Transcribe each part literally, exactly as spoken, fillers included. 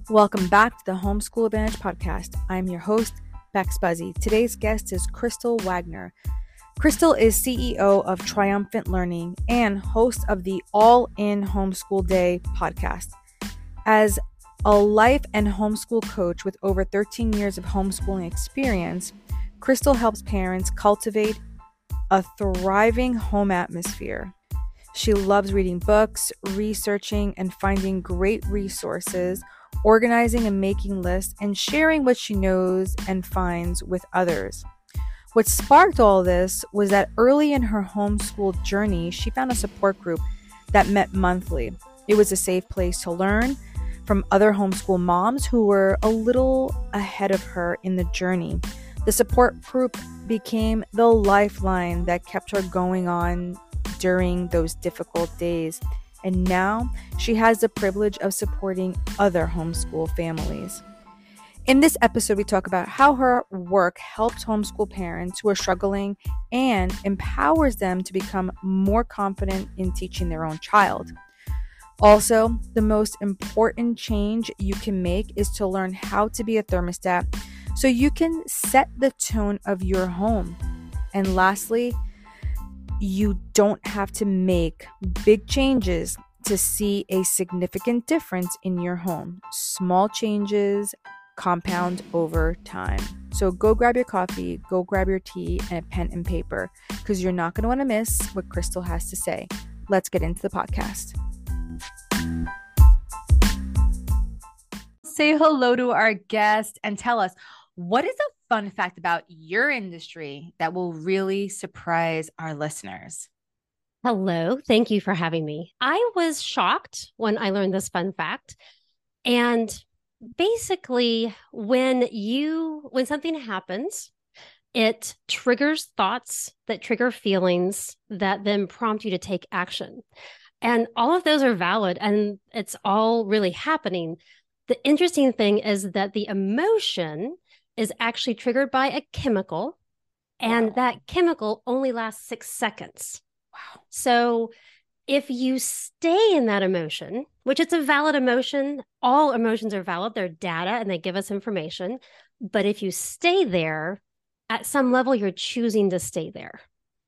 Welcome back to the Homeschool Advantage podcast. I'm your host, Bex Buzzy. Today's guest is Crystal Wagner. Crystal is C E O of Triumphant Learning and host of the All In Homeschool Day podcast. As a life and homeschool coach with over thirteen years of homeschooling experience, Crystal helps parents cultivate a thriving home atmosphere. She loves reading books, researching and finding great resources, organizing and making lists, and sharing what she knows and finds with others. What sparked all this was that early in her homeschool journey, she found a support group that met monthly. It was a safe place to learn from other homeschool moms who were a little ahead of her in the journey. The support group became the lifeline that kept her going on during those difficult days. And now she has the privilege of supporting other homeschool families. In this episode, we talk about how her work helps homeschool parents who are struggling and empowers them to become more confident in teaching their own child. Also, the most important change you can make is to learn how to be a thermostat so you can set the tone of your home. And lastly, you don't have to make big changes to see a significant difference in your home. Small changes compound over time. So go grab your coffee, go grab your tea, and a pen and paper, because you're not going to want to miss what Crystal has to say. Let's get into the podcast. Say hello to our guest and tell us, what is a fun fact about your industry that will really surprise our listeners? Hello. Thank you for having me. I was shocked when I learned this fun fact. And basically, when you when something happens, it triggers thoughts that trigger feelings that then prompt you to take action. And all of those are valid, and it's all really happening. The interesting thing is that the emotion is actually triggered by a chemical, and Wow. that chemical only lasts six seconds. Wow. So if you stay in that emotion, which it's a valid emotion, all emotions are valid, they're data and they give us information. But if you stay there, at some level, you're choosing to stay there.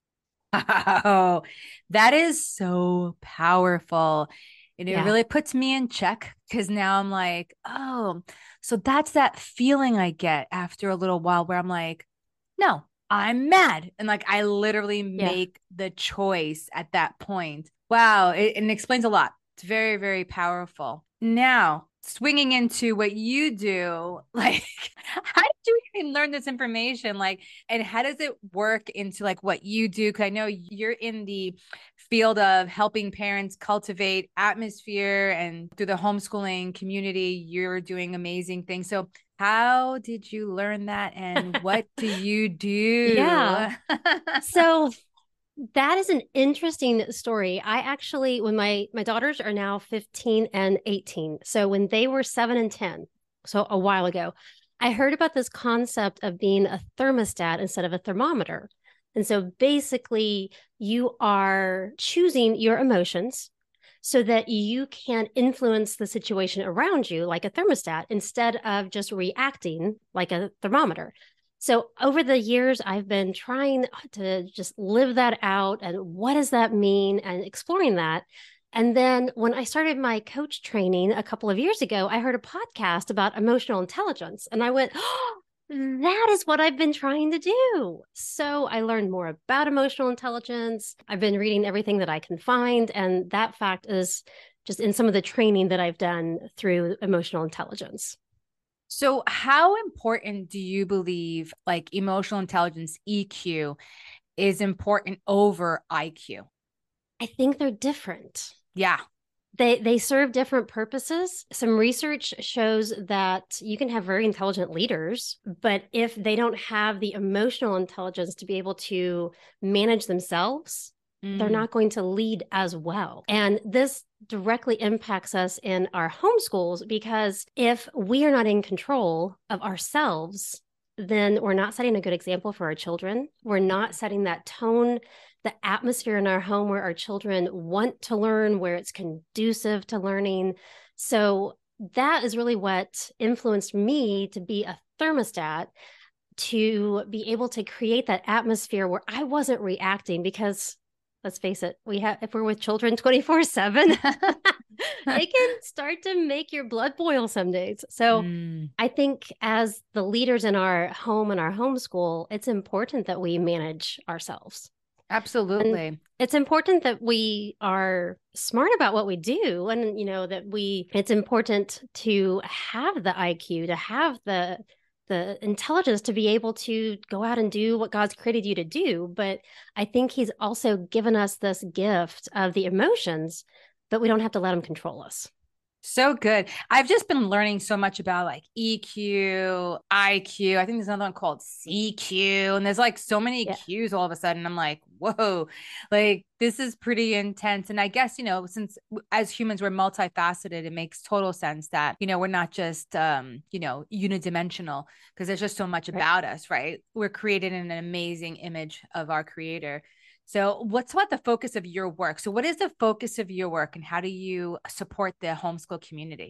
Oh, that is so powerful. And it Yeah. really puts me in check, because now I'm like, oh, so that's that feeling I get after a little while where I'm like, no, I'm mad. And like, I literally Yeah. make the choice at that point. Wow. It, it explains a lot. It's very, very powerful. Now, swinging into what you do, like, how did you even learn this information? Like, and how does it work into like what you do? Because I know you're in the field of helping parents cultivate atmosphere, and through the homeschooling community, you're doing amazing things. So how did you learn that, and what do you do? Yeah. So that is an interesting story. I actually, when my my daughters are now fifteen and eighteen, so when they were seven and ten, so a while ago, I heard about this concept of being a thermostat instead of a thermometer. And so basically, you are choosing your emotions so that you can influence the situation around you like a thermostat instead of just reacting like a thermometer. So over the years, I've been trying to just live that out. And what does that mean? And exploring that. And then when I started my coach training a couple of years ago, I heard a podcast about emotional intelligence. And I went, oh, that is what I've been trying to do. So I learned more about emotional intelligence. I've been reading everything that I can find. And that fact is just in some of the training that I've done through emotional intelligence. So how important do you believe like emotional intelligence, E Q, is important over I Q? I think they're different. Yeah. They they serve different purposes. Some research shows that you can have very intelligent leaders, but if they don't have the emotional intelligence to be able to manage themselves, mm. they're not going to lead as well. And this directly impacts us in our homeschools, because if we are not in control of ourselves, then we're not setting a good example for our children. We're not setting that tone, the atmosphere in our home where our children want to learn, where it's conducive to learning. So that is really what influenced me to be a thermostat, to be able to create that atmosphere where I wasn't reacting, because let's face it, we have, if we're with children twenty-four seven, it can start to make your blood boil some days. So mm. I think as the leaders in our home and our homeschool, it's important that we manage ourselves. Absolutely. And it's important that we are smart about what we do. And, you know, that we, it's important to have the I Q, to have the, the intelligence to be able to go out and do what God's created you to do. But I think he's also given us this gift of the emotions, but we don't have to let them control us. So good. I've just been learning so much about like E Q, I Q. I think there's another one called C Q. And there's like so many yeah. Qs all of a sudden. I'm like, whoa, like this is pretty intense. And I guess, you know, since as humans, we're multifaceted, it makes total sense that, you know, we're not just, um, you know, unidimensional, because there's just so much right. about us, right? We're created in an amazing image of our creator. So what's what the focus of your work? So what is the focus of your work, and how do you support the homeschool community?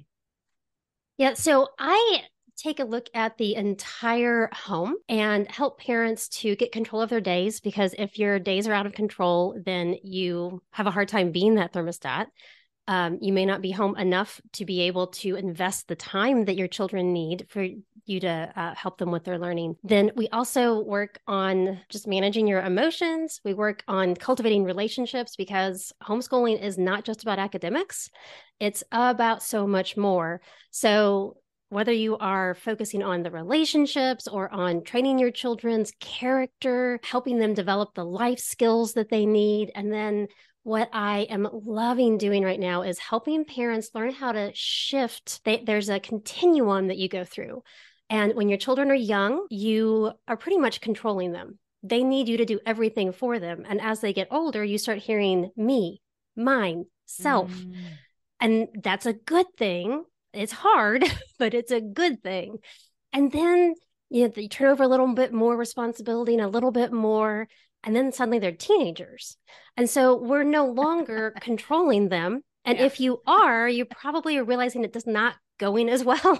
Yeah, so I take a look at the entire home and help parents to get control of their days, because if your days are out of control, then you have a hard time being that thermostat. Um, you may not be home enough to be able to invest the time that your children need for you to uh, help them with their learning. Then we also work on just managing your emotions. We work on cultivating relationships, because homeschooling is not just about academics. It's about so much more. So whether you are focusing on the relationships or on training your children's character, helping them develop the life skills that they need, and then what I am loving doing right now is helping parents learn how to shift. They, there's a continuum that you go through. And when your children are young, you are pretty much controlling them. They need you to do everything for them. And as they get older, you start hearing me, mine, self. Mm. And that's a good thing. It's hard, but it's a good thing. And then you know, you turn over a little bit more responsibility and a little bit more. And then suddenly they're teenagers. And so we're no longer controlling them. And yeah. if you are, you probably are realizing it does not going as well.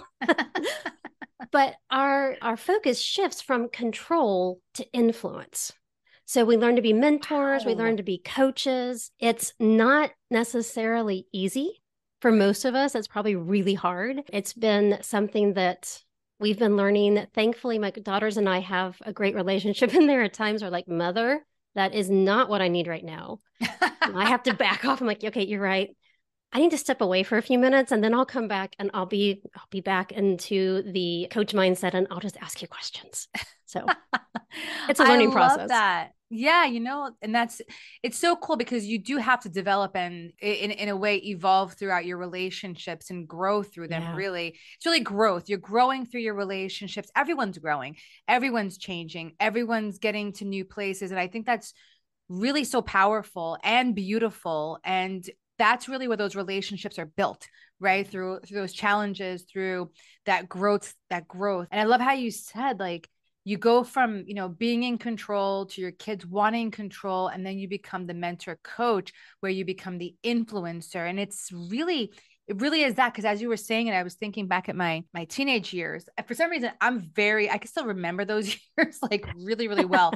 But our, our focus shifts from control to influence. So we learn to be mentors. Wow. We learn to be coaches. It's not necessarily easy for most of us. It's probably really hard. It's been something that we've been learning. Thankfully, my daughters and I have a great relationship, and there are times where like, mother, that is not what I need right now. I have to back off. I'm like, okay, you're right. I need to step away for a few minutes, and then I'll come back and I'll be, I'll be back into the coach mindset, and I'll just ask you questions. So it's a learning I process. Love that. Yeah, you know, and that's, it's so cool, because you do have to develop and in, in a way evolve throughout your relationships and grow through them. Yeah. Really, it's really growth. You're growing through your relationships. Everyone's growing, everyone's changing, everyone's getting to new places. And I think that's really so powerful and beautiful. And that's really where those relationships are built, right? Through, through those challenges, through that growth, that growth. And I love how you said, like, you go from, you know, being in control to your kids wanting control. And then you become the mentor coach, where you become the influencer. And it's really, it really is that. Cause as you were saying it, I was thinking back at my, my teenage years. For some reason, I'm very, I can still remember those years like really, really well.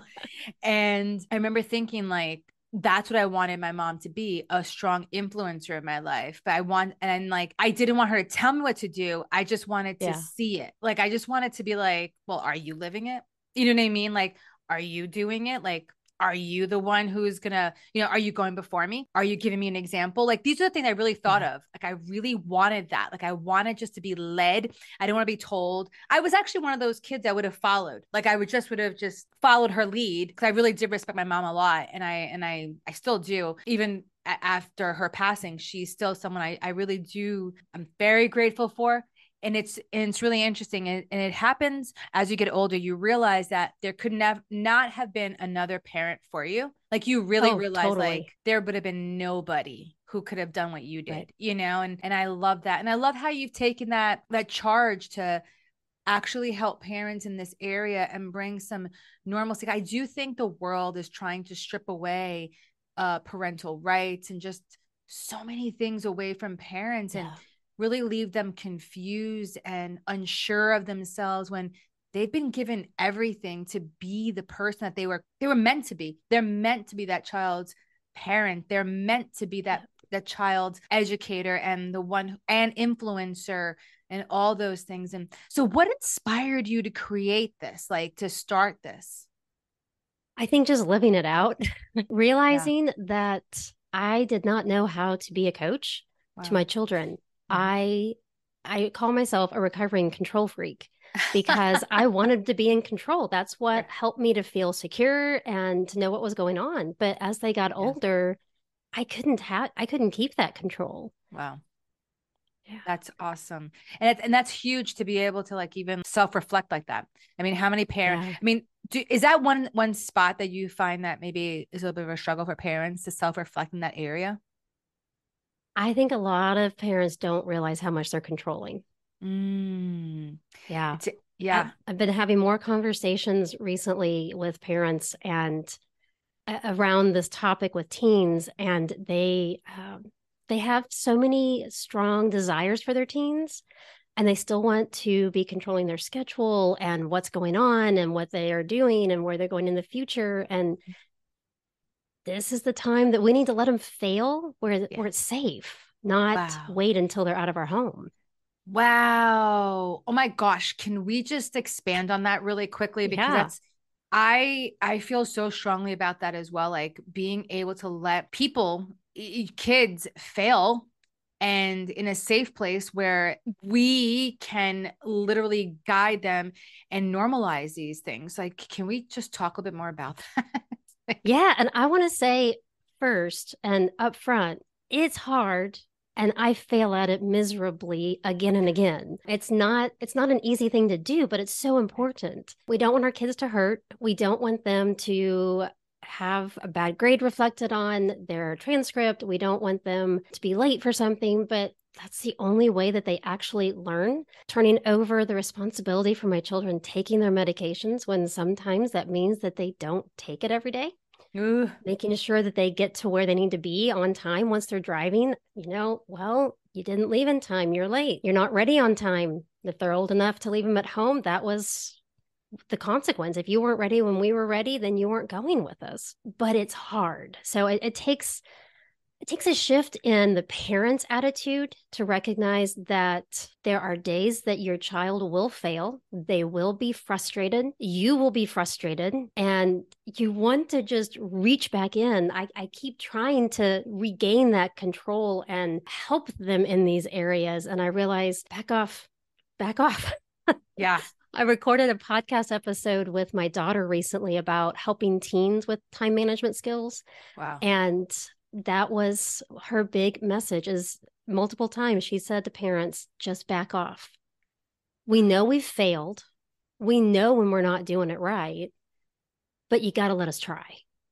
And I remember thinking like, that's what I wanted my mom to be, a strong influencer in my life. But I want, and like, I didn't want her to tell me what to do. I just wanted to yeah. see it. Like, I just wanted to be like, well, are you living it? You know what I mean? Like, are you doing it? Like, are you the one who's gonna, you know, are you going before me? Are you giving me an example? Like, these are the things I really thought yeah. of. Like, I really wanted that. Like, I wanted just to be led. I didn't want to be told. I was actually one of those kids that would have followed. Like, I would just would have just followed her lead, because I really did respect my mom a lot. And I, and I, I still do. Even a- after her passing, she's still someone I, I really do. I'm very grateful for. And it's, and it's really interesting. And, and it happens as you get older, you realize that there could nev- not have been another parent for you. Like, you really oh, realize totally. Like there would have been nobody who could have done what you did, right. you know? And, and I love that. And I love how you've taken that, that charge to actually help parents in this area and bring some normalcy. I do think the world is trying to strip away uh, parental rights and just so many things away from parents. Yeah. And really leave them confused and unsure of themselves when they've been given everything to be the person that they were they were meant to be. They're meant to be that child's parent. They're meant to be that that child's educator and the one and influencer and all those things. And so what inspired you to create this, like to start this? I think just living it out, Yeah. realizing that I did not know how to be a coach to Wow. my children. Mhm. I I call myself a recovering control freak because I wanted to be in control. That's what helped me to feel secure and to know what was going on. But as they got Yes. older, I couldn't have I couldn't keep that control. Wow. Yeah. That's awesome. And it's, and that's huge to be able to like even self-reflect like that. I mean, how many parents, Yeah. I mean, do, is that one, one spot that you find that maybe is a little bit of a struggle for parents to self-reflect in that area? I think a lot of parents don't realize how much they're controlling. Mm, Yeah. it's, I've, yeah. I've been having more conversations recently with parents and uh, around this topic with teens, and they um, they have so many strong desires for their teens, and they still want to be controlling their schedule and what's going on and what they are doing and where they're going in the future. And this is the time that we need to let them fail where Yeah. where it's safe, not Wow. wait until they're out of our home. Wow. Oh my gosh. Can we just expand on that really quickly? Because Yeah. that's, I, I feel so strongly about that as well. Like being able to let people, kids fail and in a safe place where we can literally guide them and normalize these things. Like, can we just talk a bit more about that? Like, Yeah, and I want to say first and up front, it's hard and I fail at it miserably again and again. It's not it's not an easy thing to do, but it's so important. We don't want our kids to hurt. We don't want them to have a bad grade reflected on their transcript. We don't want them to be late for something, but that's the only way that they actually learn. Turning over the responsibility for my children taking their medications when sometimes that means that they don't take it every day, ooh, making sure that they get to where they need to be on time once they're driving. You know, well, you didn't leave in time, you're late, you're not ready on time. If they're old enough to leave them at home, that was the consequence. If you weren't ready when we were ready, then you weren't going with us. But it's hard. So it, it takes it takes a shift in the parent's attitude to recognize that there are days that your child will fail. They will be frustrated. You will be frustrated. And you want to just reach back in. I, I keep trying to regain that control and help them in these areas. And I realize, back off, back off. yeah. I recorded a podcast episode with my daughter recently about helping teens with time management skills. Wow. And that was her big message is multiple times she said to parents, just back off. We know we've failed. We know when we're not doing it right, but you got to let us try.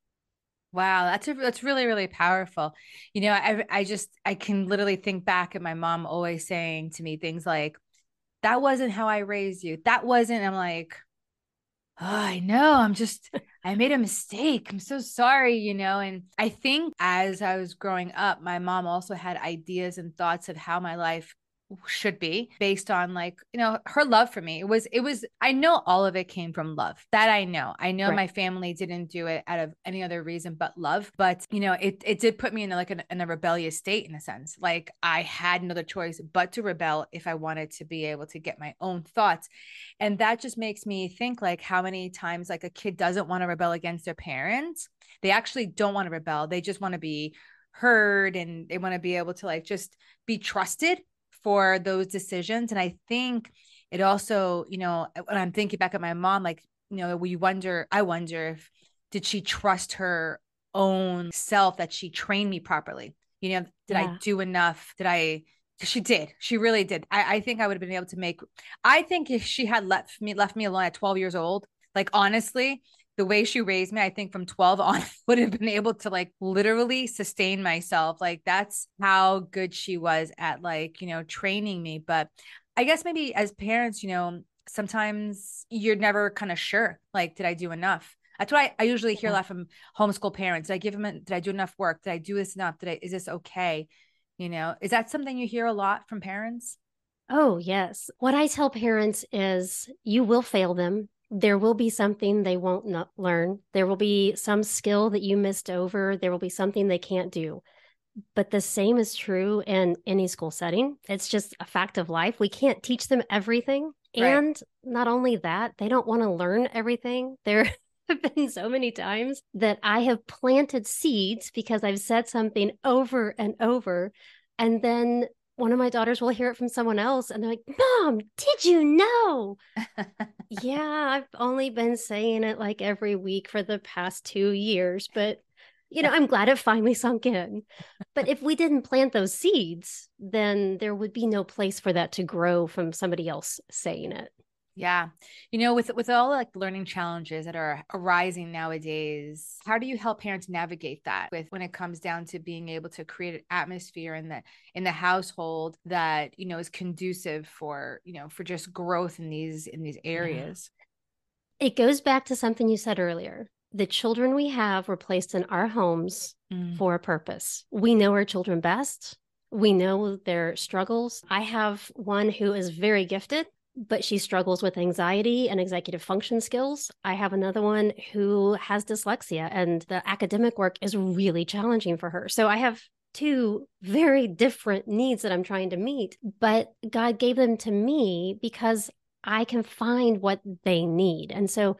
Wow, that's a, that's really really powerful. You know, I I just I can literally think back at my mom always saying to me things like, "That wasn't how I raised you. That wasn't." I'm like, "Oh, I know. I'm just I made a mistake. I'm so sorry, you know." And I think as I was growing up, my mom also had ideas and thoughts of how my life should be based on like, you know, her love for me. It was, it was, I know all of it came from love. That I know. I know Right. my family didn't do it out of any other reason but love. But, you know, it, it did put me in like an, in a rebellious state in a sense. Like I had another choice but to rebel if I wanted to be able to get my own thoughts. And that just makes me think like how many times like a kid doesn't want to rebel against their parents. They actually don't want to rebel. They just want to be heard and they want to be able to like just be trusted for those decisions. And I think it also, you know, when I'm thinking back at my mom, like, you know, we wonder, I wonder if did she trust her own self that she trained me properly? You know, did I Yeah. do enough? Did I she did. She really did. I, I think I would have been able to make I think if she had left me left me alone at twelve years old, like honestly, the way she raised me, I think from twelve on would have been able to like literally sustain myself. Like that's how good she was at like, you know, training me. But I guess maybe as parents, you know, sometimes you're never kind of sure, like, did I do enough? That's what I, I usually hear a Yeah. lot from homeschool parents. Did I give them, a, did I do enough work? Did I do this enough? Did I, is this okay? You know, is that something you hear a lot from parents? Oh, yes. What I tell parents is you will fail them. There will be something they won't not learn. There will be some skill that you missed over. There will be something they can't do. But the same is true in any school setting. It's just a fact of life. We can't teach them everything. Right. And not only that, they don't want to learn everything. There have been so many times that I have planted seeds because I've said something over and over. And then one of my daughters will hear it from someone else and they're like, Mom, did you know? Yeah, I've only been saying it like every week for the past two years, but you know, I'm glad it finally sunk in. But if we didn't plant those seeds, then there would be no place for that to grow from somebody else saying it. Yeah. You know, with with all like learning challenges that are arising nowadays, how do you help parents navigate that with when it comes down to being able to create an atmosphere in the in the household that, you know, is conducive for, you know, for just growth in these in these Yeah. areas? It goes back to something you said earlier. The children we have were placed in our homes Mm. for a purpose. We know our children best. We know their struggles. I have one who is very gifted, but she struggles with anxiety and executive function skills. I have another one who has dyslexia, and the academic work is really challenging for her. So I have two very different needs that I'm trying to meet, but God gave them to me because I can find what they need. And so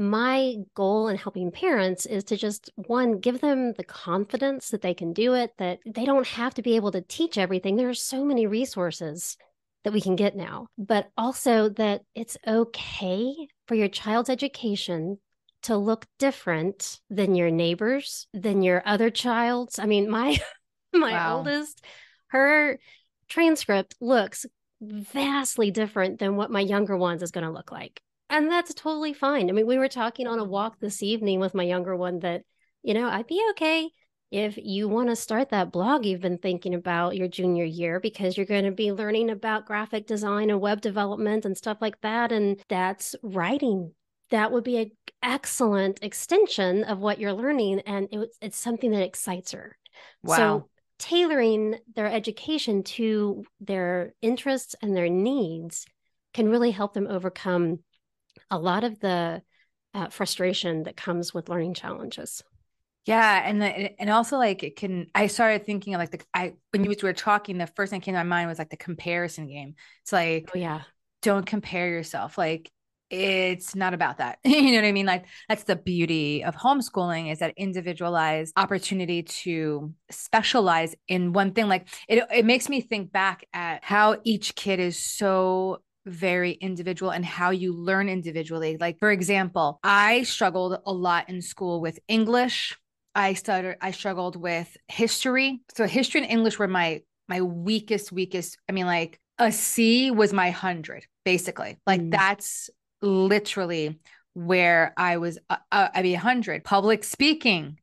my goal in helping parents is to just one, give them the confidence that they can do it, that they don't have to be able to teach everything. There are so many resources that we can get now, but also that it's okay for your child's education to look different than your neighbors, than your other child's. I mean, my my Wow. oldest, her transcript looks vastly different than what my younger ones is going to look like. And that's totally fine. I mean, we were talking on a walk this evening with my younger one that, you know, I'd be okay if you want to start that blog you've been thinking about your junior year because you're going to be learning about graphic design and web development and stuff like that. And that's writing. That would be an excellent extension of what you're learning. And it, it's something that excites her. Wow. So tailoring their education to their interests and their needs can really help them overcome a lot of the uh, frustration that comes with learning challenges. Yeah, and the, and also like it can. I started thinking of like the I when you were talking, the first thing that came to my mind was like the comparison game. It's like Oh, yeah. don't compare yourself. Like it's not about that. You know what I mean? Like that's the beauty of homeschooling is that individualized opportunity to specialize in one thing. Like it it makes me think back at how each kid is so very individual and how you learn individually. Like for example, I struggled a lot in school with English. I started I struggled with history. So history and English were my my weakest weakest. I mean like a C was my hundred, basically. Like Mm. that's literally where I was. Uh, uh, I mean, hundred. Public speaking.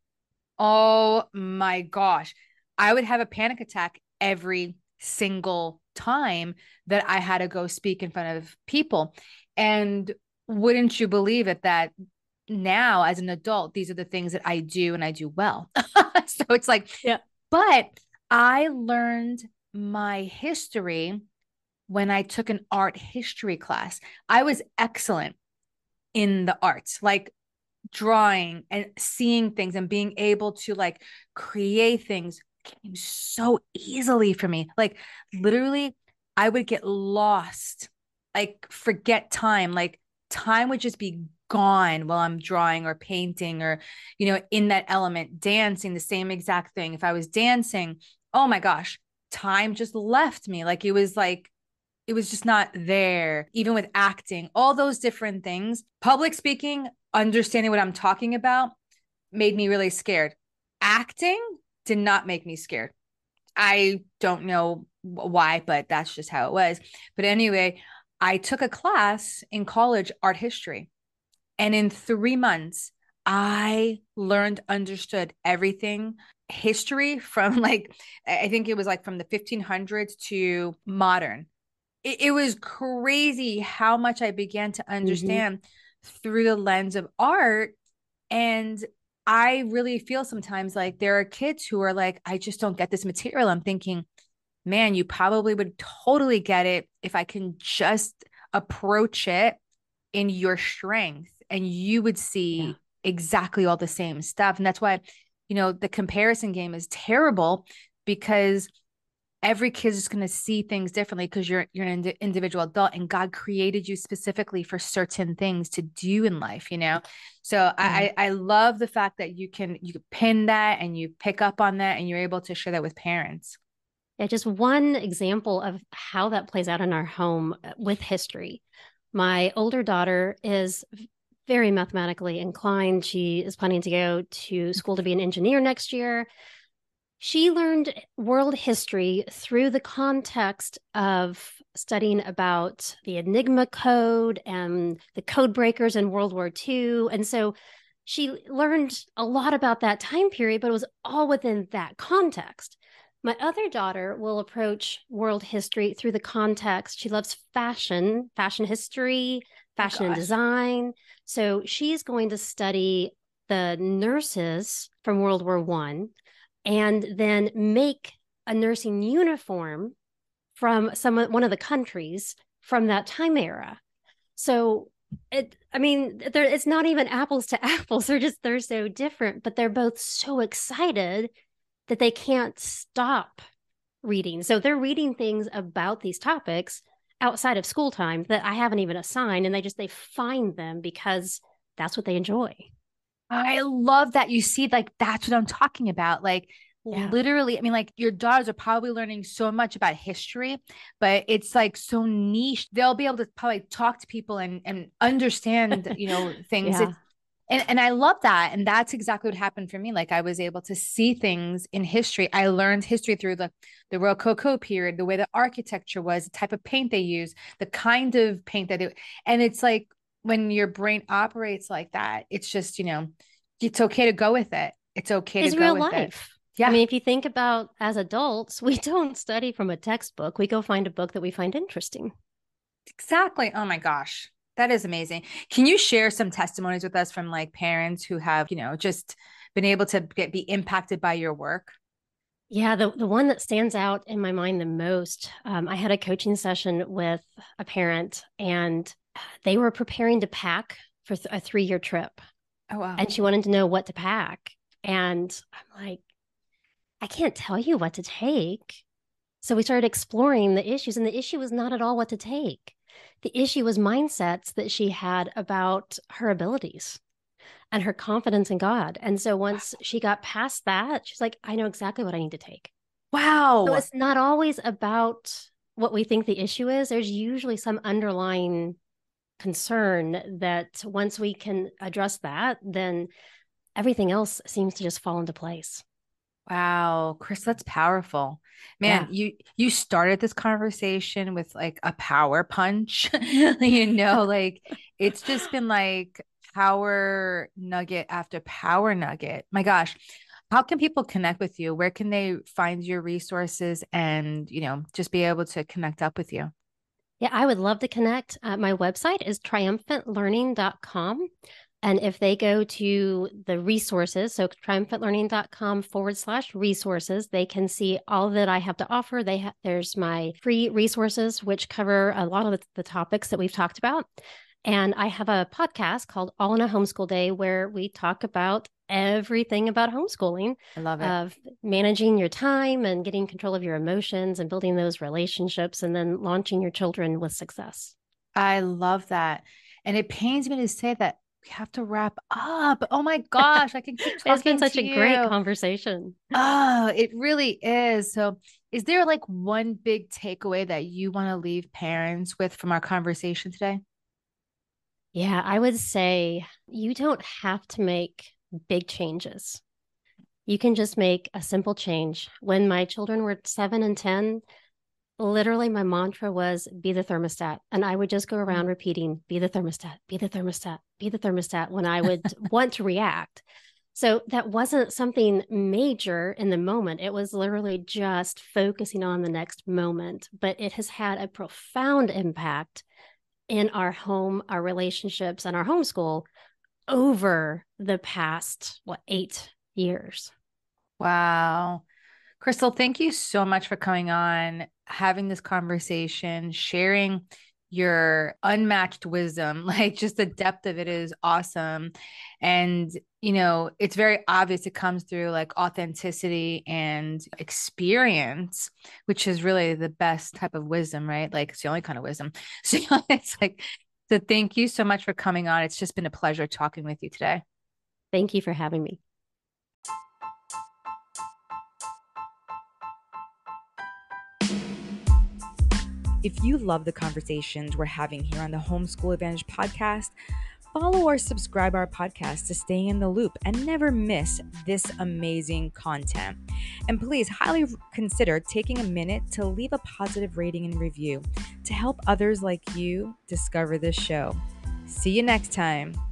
Oh my gosh, I would have a panic attack every single time that I had to go speak in front of people. And wouldn't you believe it that now as an adult, these are the things that I do and I do well. So it's like, Yeah. but I learned my history when I took an art history class. I was excellent in the arts, like drawing and seeing things and being able to like create things came so easily for me. Like literally, I would get lost, like forget time, like time would just be gone while I'm drawing or painting or, you know, in that element, dancing, the same exact thing. If I was dancing, oh my gosh, time just left me. Like it was like it was just not there. Even with acting, all those different things, public speaking, understanding what I'm talking about made me really scared. Acting did not make me scared. I don't know why, but that's just how it was. But anyway, I took a class in college, art history. And in three months, I learned, understood everything history from like, I think it was like from the fifteen hundreds to modern. It, it was crazy how much I began to Mm-hmm. understand through the lens of art. And I really feel sometimes like there are kids who are like, I just don't get this material. I'm thinking, man, you probably would totally get it if I can just approach it in your strength, and you would Yeah. see exactly all the same stuff. And that's why, you know, the comparison game is terrible, because every kid's just going to see things differently, because you're you're an ind- individual adult, and God created you specifically for certain things to do in life, you know. So Yeah. I I love the fact that you can you can pin that and you pick up on that and you're able to share that with parents. Yeah, just one example of how that plays out in our home uh, with history. My older daughter is very mathematically inclined. She is planning to go to school to be an engineer next year. She learned world history through the context of studying about the Enigma code and the code breakers in World War Two. And so she learned a lot about that time period, but it was all within that context. My other daughter will approach world history through the context. She loves fashion, fashion history, Oh fashion and gosh. design. So she's going to study the nurses from World War One and then make a nursing uniform from some one of the countries from that time era. So it, I mean, there it's not even apples to apples. They're just they're so different, but they're both so excited that they can't stop reading. So they're reading things about these topics outside of school time that I haven't even assigned, and they just they find them because that's what they enjoy. I love that. You see, like, that's what I'm talking about. Like, Yeah. literally, I mean, like, your daughters are probably learning so much about history, but it's like so niche. They'll be able to probably talk to people and and understand, you know, things. Yeah. It's and and I love that. And that's exactly what happened for me. Like, I was able to see things in history. I learned history through the the Rococo period, the way the architecture was, the type of paint they use, the kind of paint that it, and it's like when your brain operates like that, it's just, you know, it's okay to go with it. It's okay to Is go real with it. life. I Yeah, mean, if you think about as adults, we don't study from a textbook. We go find a book that we find interesting. exactly. Oh my gosh. That is amazing. Can you share some testimonies with us from like parents who have, you know, just been able to get be impacted by your work? Yeah, the, the one that stands out in my mind the most, um, I had a coaching session with a parent and they were preparing to pack for th- a three year trip. Oh wow. And she wanted to know what to pack. And I'm like, I can't tell you what to take. So we started exploring the issues, and the issue was not at all what to take. The issue was mindsets that she had about her abilities and her confidence in God. And so once she got past that, she's like, I know exactly what I need to take. So Wow. it's not always about what we think the issue is. There's usually some underlying concern that once we can address that, then everything else seems to just fall into place. Wow, Chris, that's powerful. Man, Yeah. you you started this conversation with like a power punch. You know, like it's just been like power nugget after power nugget. My gosh, how can people connect with you? Where can they find your resources and, you know, just be able to connect up with you? Yeah, I would love to connect. Uh, my website is triumphant learning dot com. And if they go to the resources, so triumphantlearning.com forward slash resources, they can see all that I have to offer. They ha- there's my free resources, which cover a lot of the, the topics that we've talked about. And I have a podcast called All in a Homeschool Day, where we talk about everything about homeschooling, I love it. of managing your time and getting control of your emotions and building those relationships and then launching your children with success. I love that. And it pains me to say that we have to wrap up. Oh my gosh, I can keep It's been talking such to a great you. conversation. Oh, it really is. So, is there like one big takeaway that you want to leave parents with from our conversation today? Yeah, I would say you don't have to make big changes. You can just make a simple change. When my children were seven and ten, literally my mantra was be the thermostat. And I would just go Mm. around repeating, be the thermostat, be the thermostat, be the thermostat when I would want to react. So that wasn't something major in the moment. It was literally just focusing on the next moment, but it has had a profound impact in our home, our relationships, and our homeschool over the past, what, eight years. Wow. Crystal, thank you so much for coming on, having this conversation, sharing your unmatched wisdom. Like, just the depth of it is awesome. And, you know, it's very obvious it comes through like authenticity and experience, which is really the best type of wisdom, right? Like, it's the only kind of wisdom. So it's like, so thank you so much for coming on. It's just been a pleasure talking with you today. Thank you for having me. If you love the conversations we're having here on the Homeschool Advantage podcast, follow or subscribe our podcast to stay in the loop and never miss this amazing content. And please highly consider taking a minute to leave a positive rating and review to help others like you discover this show. See you next time.